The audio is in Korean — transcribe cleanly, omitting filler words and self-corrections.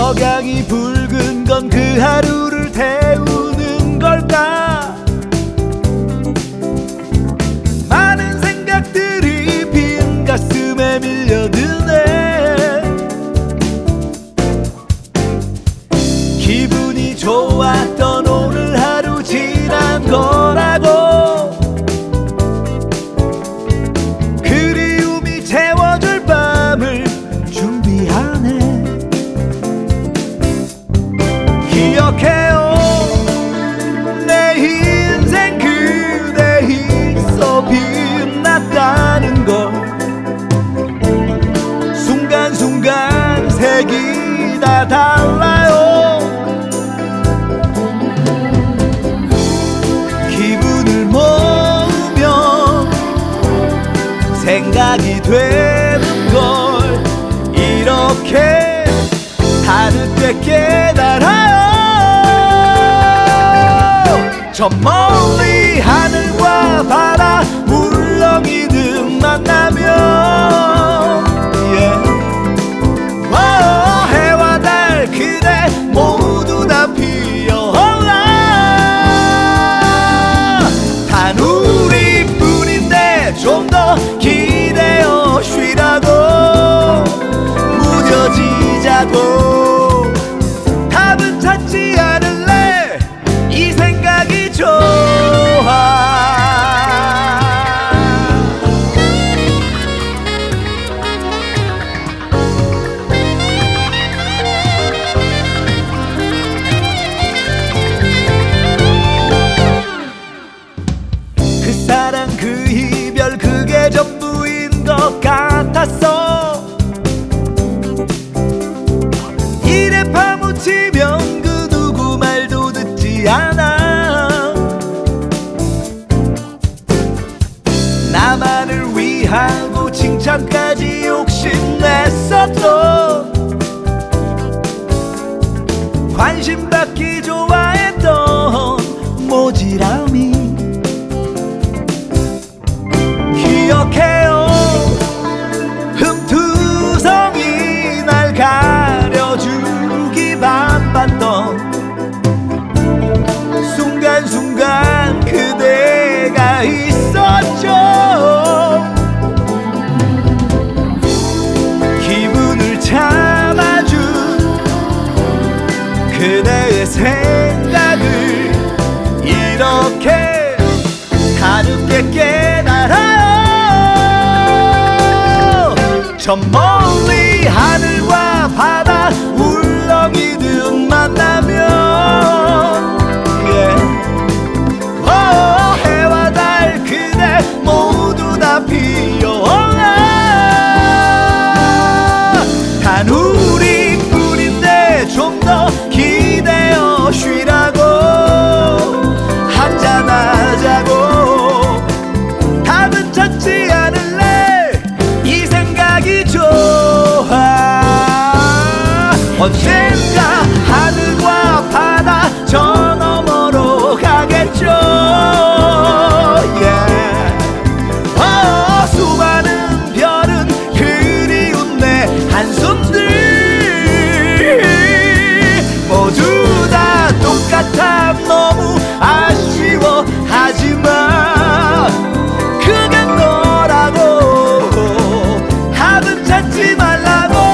석양이 붉은 건 그 하루를 태우는 걸까? 많은 생각들이 빈 가슴에 밀려드네. 기분이 좋았던 오늘 하루 지난 거라고. 그리움이 채워줄 밤을 준비하네. 기억해요, 내 인생 그대 있어 빛났다는 걸. 순간순간 색이 다 달라요. 기분을 모으면 생각이 되는 걸 이렇게 다르게 깨달아요. 저 멀리 하늘과 바다 물렁이듯 만나면 해와 달 그대 모두 다 피어올라. 단 우리뿐인데 좀 더 기대어 쉬라고. 무뎌지자고. 답은 찾지 않을래. 이 생각이 좋아. 그 사랑 그 이별 그게 전부인 것 같았어. 이래 파묻히면 그 누구 말도 듣지 않아. 나만을 위하고 칭찬까지 욕심냈었던 관심받기 좋아했던 모지람이. 기억해요, 흠투성이 날 가려주기 바빴던 순간순간 그대가 있었죠. 기분을 참아준 그대의 생각을 이렇게 가볍게 깨달아요. 저 멀리 하늘과 바다 울렁이듯 만나면 해와 달 그대 모두 다 피어올라. 단 우리뿐인데 좀 더 기대어 쉬라고. 한잔하자고. 답은 찾지 않을래. 이 생각이 좋아. 언젠가 하늘과 바다 저 너머로 가겠죠. 수많은 별은 그리운 내 한숨들 모두 다 똑같아. 너무 아쉬워. 하지만 그게 너라고. 답은 찾지 말라고.